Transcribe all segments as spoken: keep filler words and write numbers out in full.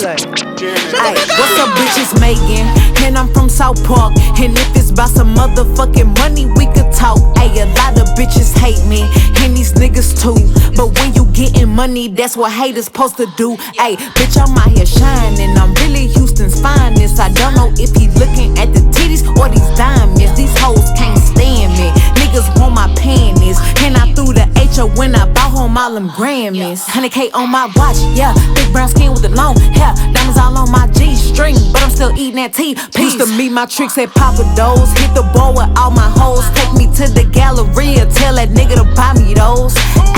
what? Ay, what's up, bitches, Megan? And I'm from South Park. And if it's about some motherfucking money, we could talk. Ay, a lot of bitches hate me, and these niggas too. But when you getting money, that's what haters supposed to do. Ay, bitch, I'm out here shining. I'm really Houston's finest. I don't know if he looking at the titties or these diamonds. These hoes can't stand me. Niggas want my panties. And I threw the H O when I bought home all them Grammys. one hundred K on my watch, yeah. Big brown skin with the long hair. Diamonds all on my G-string, but I'm still eating that tea. Used to meet my tricks at Papa Do's. Hit the ball with all my hoes. Take me to the Galleria. Tell that nigga to buy me those.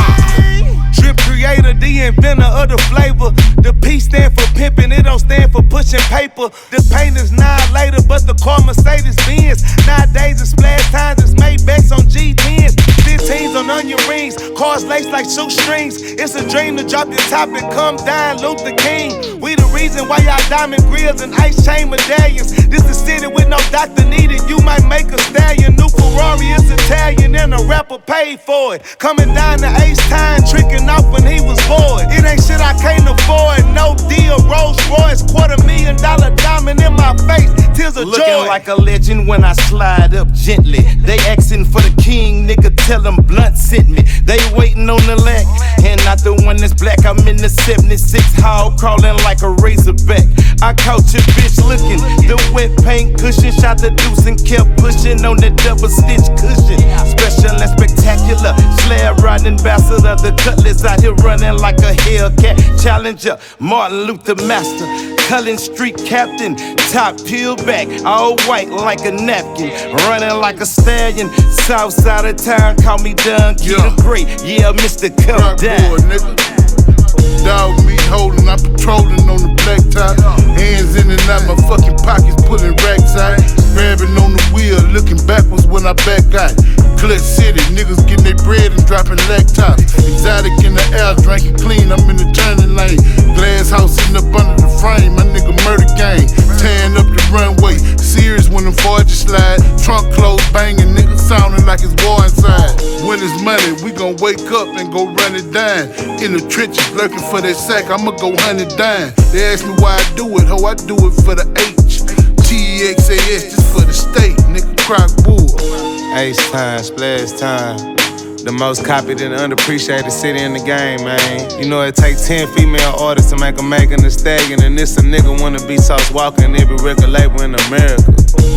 Drip creator, the inventor of the flavor. The P stand for pimping, it don't stand for pushing paper. The paint is nine later, but the car Mercedes Benz. Nowadays it's splash times, it's Maybachs on G tens. fifteens on onion rings, cars laced like shoestrings. It's a dream to drop your top and come down, Luther King. We the reason why y'all diamond grills and ice chain medallions. This the city with no doctor needed, you might make a stallion. New Ferrari is Italian and a rapper paid for it. Coming down the Ace Time, tricking off when he was bored. It ain't shit I can't afford, no deal, Rolls Royce. Quarter million dollar diamond in my face, tears of Looking joy. Looking like a legend when I slide up gently. They asking for the king, nigga, tell them Blunt sent me. They waiting on the lack, and not the one that's black. I'm in the seventy-six hall, crawling like a razorback. I caught your bitch looking, the wet paint cushion. Shot the deuce and kept pushing on the double stitch cushion. Special and spectacular, slab riding ambassador. The cutlass out here running like a Hellcat Challenger. Martin Luther Master, Cullen Street Captain. Top peeled back, all white like a napkin. Running like a stallion, south side of town. Call me Dunn, Key yeah. the Great. Yeah, Mister Come Rock Down. Boy, nigga. Dog meat holding, I'm patrolling on the black top. Hands in and out, my fucking pockets pulling racks out. Grabbing on the wheel, looking backwards when I back out. Clutch City, niggas getting their bread and dropping laptops. Exotic in the air, drinking clean, I'm in the turning lane. Glass house sitting up under the frame, my nigga murder gang. Tearing up the runway, serious when them forges slide. Trunk closed, banging, niggas sounding like it's war inside. When it's money, we gon' wake up and go run it down. In the trenches, lurking for that sack, I'ma go hunt it down. They ask me why I do it, ho, I do it for the H. T E X A S, just for the state, nigga, Crock Bull. Ace time, splash time. The most copied and underappreciated city in the game, man. You know it takes ten female artists to make a Megan Thee Stallion, and this a nigga wanna be sauce walking every record label in America.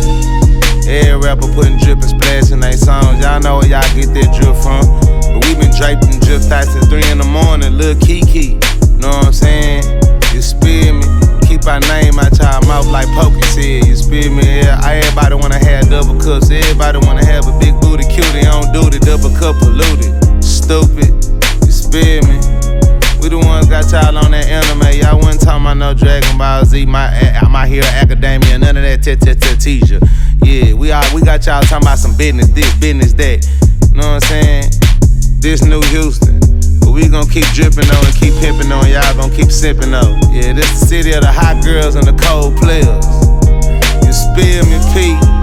Every rapper putting drip and splash in their songs. Y'all know where y'all get that drip from. But we been draped in drip thoughts at three in the morning, Lil Kiki. Know what I'm saying? You spit me. Keep our name out y'all mouth like Pokey said. You spit me, yeah. Everybody wanna have double cups. Everybody wanna have a big booty cutie on duty. Double cup polluted. Stupid. You spit me. We the ones got y'all on that anime. Y'all wasn't talking about no Dragon Ball Z. My, my Hero Academia. None of that t-t-t-teacher. Yeah, we all, we got y'all talking about some business this, business that. You know what I'm saying? This New Houston. But we gon' keep dripping on and keep pimping on. Y'all gon' keep sipping on. Yeah, this the city of the hot girls and the cold players. You spill me, Pete.